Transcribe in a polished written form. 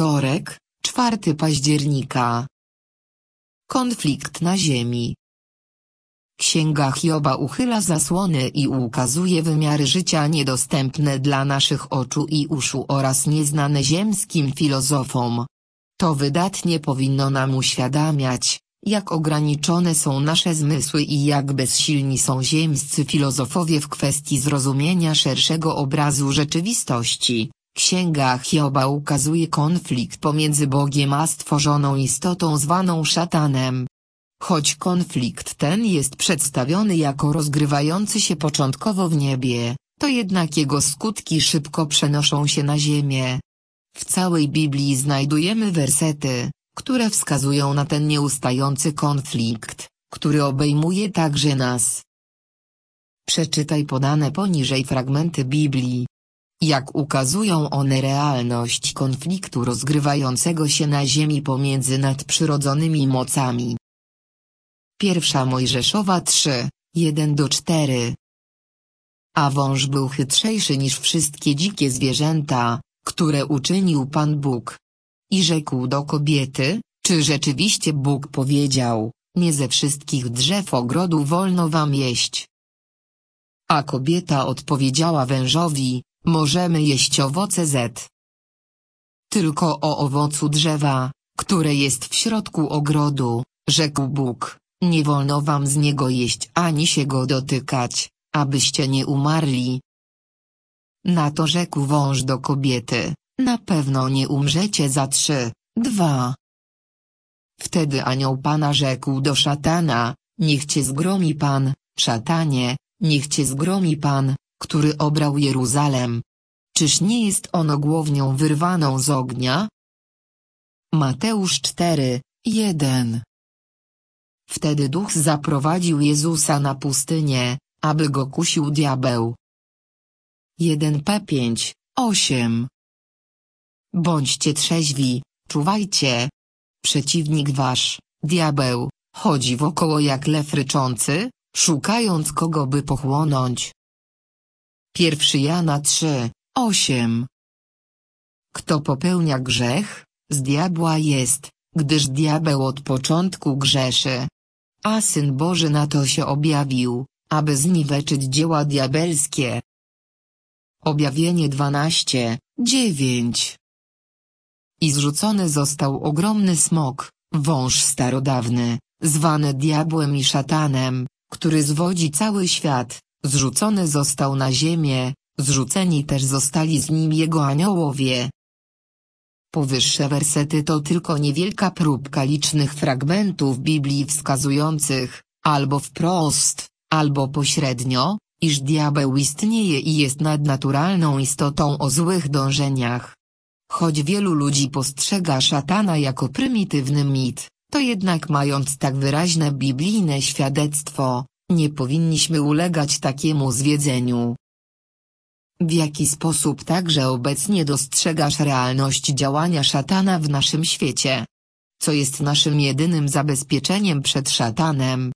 Wtorek, 4 października. Konflikt na ziemi. Księga Hioba uchyla zasłony i ukazuje wymiary życia niedostępne dla naszych oczu i uszu oraz nieznane ziemskim filozofom. To wydatnie powinno nam uświadamiać, jak ograniczone są nasze zmysły i jak bezsilni są ziemscy filozofowie w kwestii zrozumienia szerszego obrazu rzeczywistości. Księga Hioba ukazuje konflikt pomiędzy Bogiem a stworzoną istotą zwaną szatanem. Choć konflikt ten jest przedstawiony jako rozgrywający się początkowo w niebie, to jednak jego skutki szybko przenoszą się na ziemię. W całej Biblii znajdujemy wersety, które wskazują na ten nieustający konflikt, który obejmuje także nas. Przeczytaj podane poniżej fragmenty Biblii. Jak ukazują one realność konfliktu rozgrywającego się na ziemi pomiędzy nadprzyrodzonymi mocami. 1 Mojżeszowa 3, 1-4. A wąż był chytrzejszy niż wszystkie dzikie zwierzęta, które uczynił Pan Bóg. I rzekł do kobiety, czy rzeczywiście Bóg powiedział, nie ze wszystkich drzew ogrodu wolno wam jeść. A kobieta odpowiedziała wężowi, możemy jeść owoce tylko o owocu drzewa, które jest w środku ogrodu, rzekł Bóg, nie wolno wam z niego jeść ani się go dotykać, abyście nie umarli. Na to rzekł wąż do kobiety, na pewno nie umrzecie za 3, 2. Wtedy anioł Pana rzekł do szatana, niech cię zgromi Pan, szatanie, niech cię zgromi Pan, który obrał Jeruzalem. Czyż nie jest ono głownią wyrwaną z ognia? Mateusz 4, 1. Wtedy Duch zaprowadził Jezusa na pustynię, aby go kusił diabeł. 1p5, 8. Bądźcie trzeźwi, czuwajcie. Przeciwnik wasz, diabeł, chodzi wokoło jak lew ryczący, szukając kogo by pochłonąć. 1 Jana 3, 8. Kto popełnia grzech, z diabła jest, gdyż diabeł od początku grzeszy. A Syn Boży na to się objawił, aby zniweczyć dzieła diabelskie. Objawienie 12, 9. I zrzucony został ogromny smok, wąż starodawny, zwany diabłem i szatanem, który zwodzi cały świat, zrzucony został na ziemię, zrzuceni też zostali z nim jego aniołowie. Powyższe wersety to tylko niewielka próbka licznych fragmentów Biblii wskazujących, albo wprost, albo pośrednio, iż diabeł istnieje i jest nadnaturalną istotą o złych dążeniach. Choć wielu ludzi postrzega szatana jako prymitywny mit, to jednak mając tak wyraźne biblijne świadectwo, nie powinniśmy ulegać takiemu zwiedzeniu. W jaki sposób także obecnie dostrzegasz realność działania szatana w naszym świecie? Co jest naszym jedynym zabezpieczeniem przed szatanem?